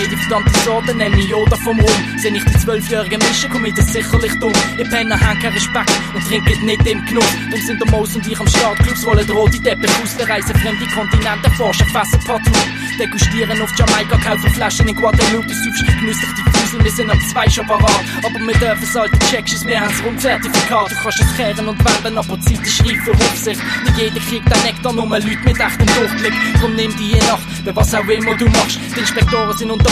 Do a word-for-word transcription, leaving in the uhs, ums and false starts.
jede verdammte Sorte, nenn ich Yoda vom Rum. Seh ich die zwölfjährigen Mischen, komm ich das sicherlich dumm. Ihr Penner haben keinen Respekt und trinken nicht im Genuss. Darum sind der Maus und ich am Start, Clubs wollen rote Teppich ausbereisen, fremde Kontinente forschen, Fässer partout. Degustieren auf Jamaika, kaufen Flaschen in Guadeloupe, süffst genüsslich die Fusel, wir sind am zwei schon parat. Aber wir dürfen es halt, checkst wir haben's Rundzertifikat. Du kannst es kehren und wenden, aber die Zeit ist reif für Aufsicht. Nicht jeder kriegt den Nektar, nur Leute mit echtem Durchblick. Drum nimm die je Nacht, bei was auch immer du machst. Die Inspektoren sind unter